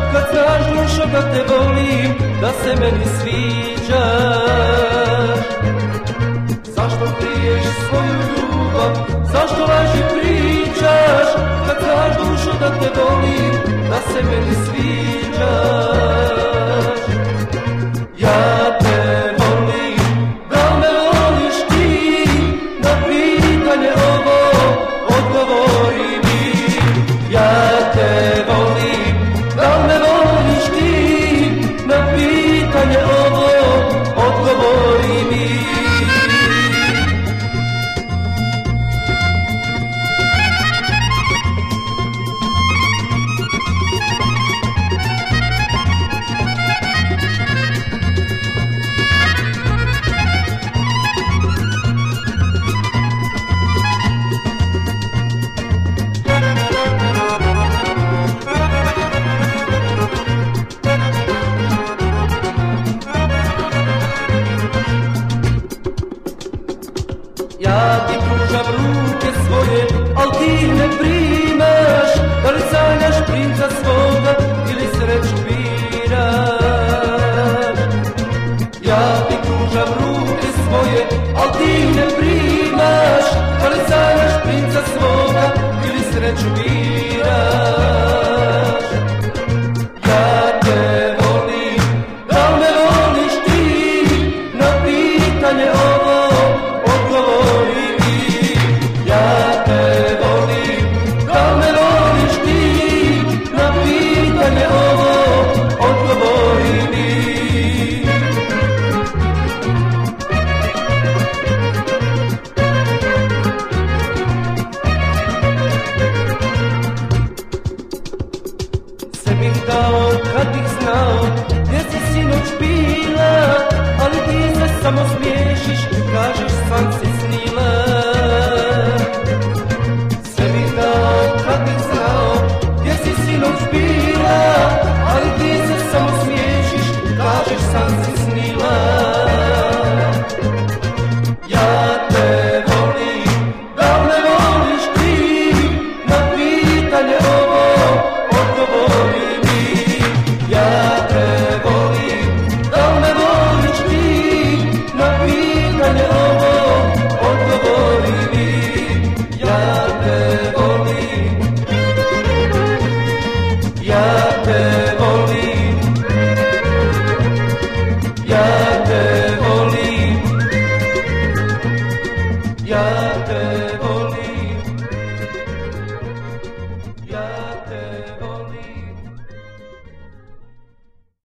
kad znaš dušo da te volim, da se meni sviđaš. Zašto kriješ svoju ljubav, zašto laži pričaš, kad znaš dušo da te volim, da se meni sviđaš. Ja te volim, da me voliš ti, na pitanje ovo odgovori mi. Ja te volim, da me voliš ti, na pitanje ovo odgovori mi. Ja ti pružam ruke svoje, al ti ne primaš. Da li sanjaš princa svoga ili sreću biraš? Ja ti pružam ruke svoje, al ti ne primaš. Da li sanjaš princa svoga ili sreću biraš? Ja te volim, da me voliš ti, na pitanje ovo odgovori mi. Ja te volim, da me voliš ti, na pitanje ovo odgovori mi. Sve bih dao kad bih znao gdje si sinoć bila, ali ti se samo smiješiš, kažeš san si snila. Sve bih dao kad bih znao gdje si sinoć bila, ali ti se samo smiješiš, kažeš san si snila. Ja te volim, da me voliš ti, na pitanje ovo odgovori mi. Ja te volim, da me voliš ti, na pitanje ovo odgovori mi. Ja te volim, ja te volim, ja te volim, ja te volim.